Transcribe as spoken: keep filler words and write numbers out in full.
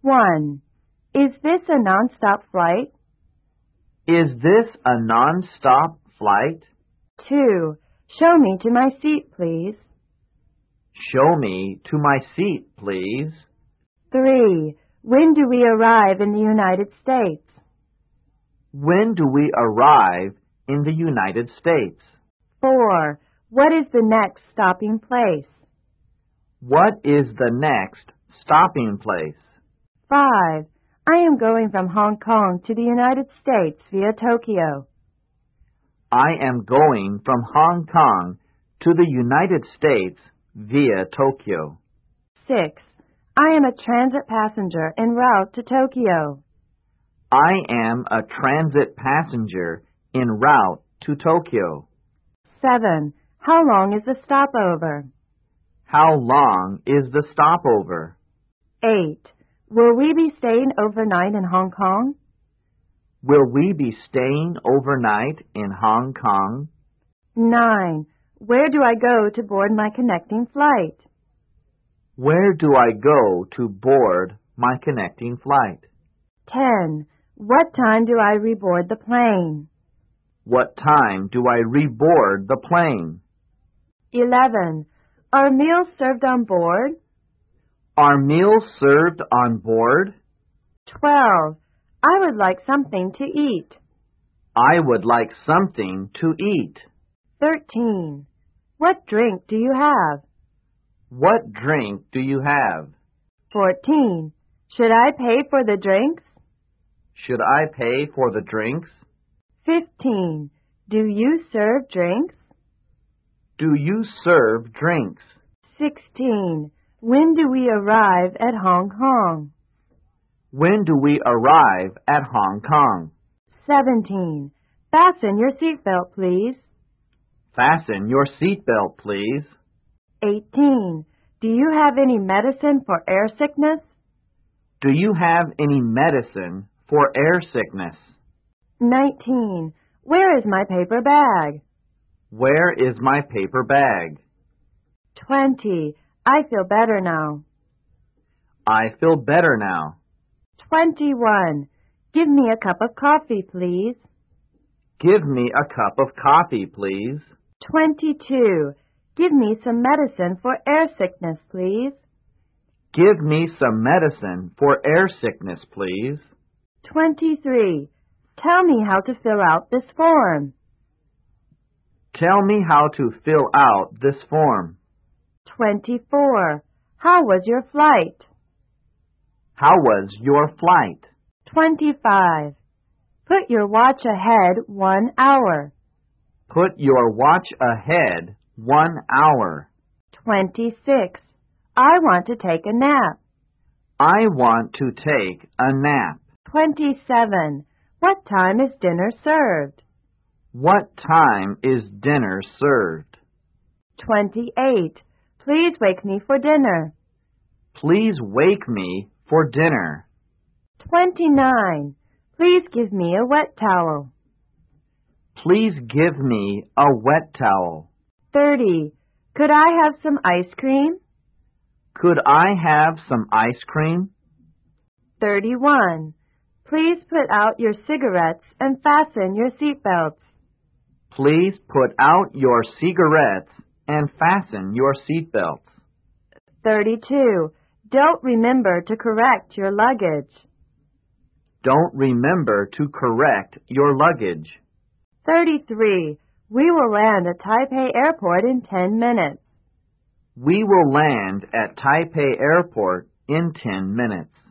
one. Is this a non-stop flight? Is this a non-stop flight? two. Show me to my seat, please. Show me to my seat, please. three. When do we arrive in the United States? When do we arrive in the United States? four. What is the next stopping place? What is the next stopping place? five. I am going from Hong Kong to the United States via Tokyo. I am going from Hong Kong to the United States via Tokyo. six. I am a transit passenger en route to Tokyo. I am a transit passenger en route to Tokyo. seven. How long is the stopover? How long is the stopover? eight. Will we be staying overnight in Hong Kong? Will we be staying overnight in Hong Kong? nine. Where do I go to board my connecting flight? Where do I go to board my connecting flight? ten. What time do I reboard the plane? What time do I reboard the plane? eleven. Are meals served on board? Are meals served on board? twelve. I would like something to eat. I would like something to eat. thirteen. What drink do you have? What drink do you have? fourteen. Should I pay for the drinks? Should I pay for the drinks? fifteen. Do you serve drinks? Do you serve drinks? sixteen. When do we arrive at Hong Kong? When do we arrive at Hong Kong? seventeen. Fasten your seatbelt, please. Fasten your seatbelt, please. eighteen. Do you have any medicine for air sickness? Do you have any medicine for air sickness? nineteen. Where is my paper bag? Where is my paper bag? twenty. I feel better now. I feel better now. twenty-one. Give me a cup of coffee, please. Give me a cup of coffee, please. twenty-two. Give me some medicine for air sickness, please. Give me some medicine for air sickness, please. twenty-three. Tell me how to fill out this form. Tell me how to fill out this form. twenty-four. How was your flight? How was your flight? twenty-five. Put your watch ahead one hour. Put your watch ahead one hour. twenty-six. I want to take a nap. I want to take a nap. twenty-seven. What time is dinner served? What time is dinner served? twenty-eight. Please wake me for dinner. Please wake me for dinner. twenty-nine. Please give me a wet towel. Please give me a wet towel. thirty. Could I have some ice cream? Could I have some ice cream? thirty-one. Please put out your cigarettes and fasten your seatbelts. Please put out your cigarettes and fasten your seatbelts. thirty-two. Don't remember to correct your luggage. Don't remember to correct your luggage. thirty-three. We will land at Taipei Airport in ten minutes. We will land at Taipei Airport in ten minutes.